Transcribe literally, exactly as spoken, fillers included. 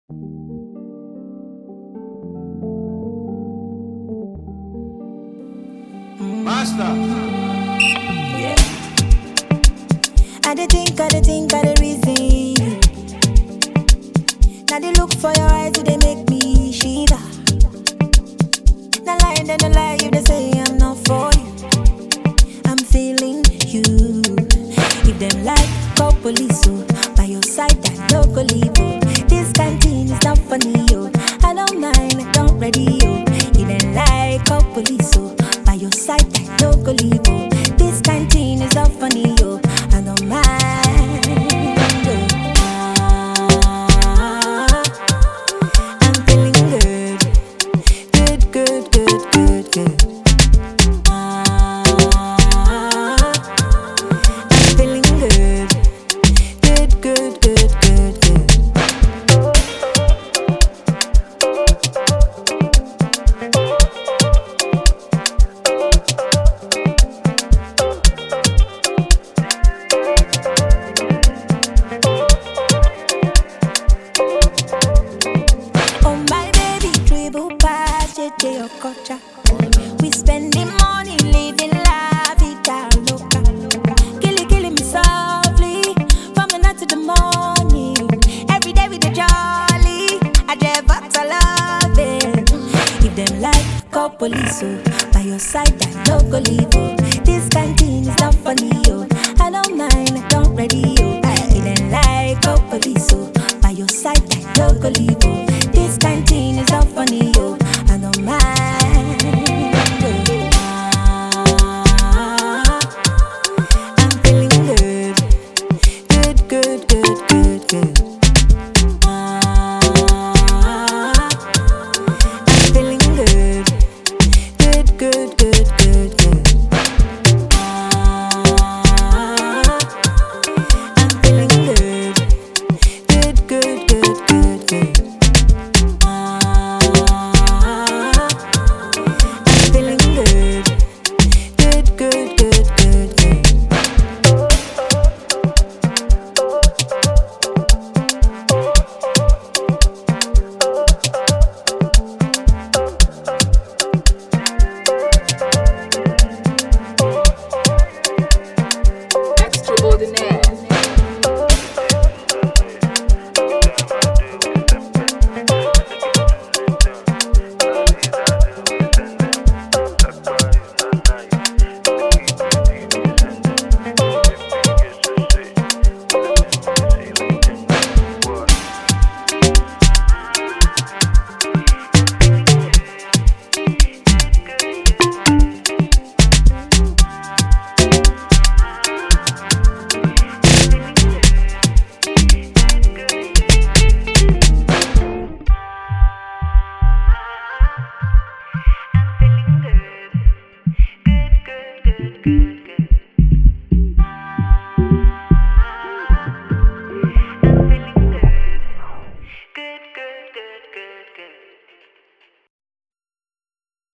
Master. Yeah. I dey think, I dey think, I dey reason. Now they look for your eyes, they make me shiver. No lie, then no lie, if they say I'm not for you. I'm feeling you. If them like, call police, oh. By your side, I no go leave, oh. This canteen is not funny, oh. I don't mind, I don't ready, oh. If them like, call police, oh. By your side, I no go leave, oh. This canteen is not funny, oh. I don't mind, oh. Ah, I'm feeling good, good, good, good, good, good. Ah, I'm feeling good, good, good, good, good, good. Oh my baby, dribble past J J Okocha. We spending money, living la vida loca. Killing, killing me softly, from the night to the morning. Every day with the jolly, I just but I love it. If them like, call police, oh. By your side, I no go leave, oh. This canteen is not funny, oh. I don't mind, I don't ready, oh. If them like, call police, oh. By your side, I no go leave, oh. This canteen is not funny, oh.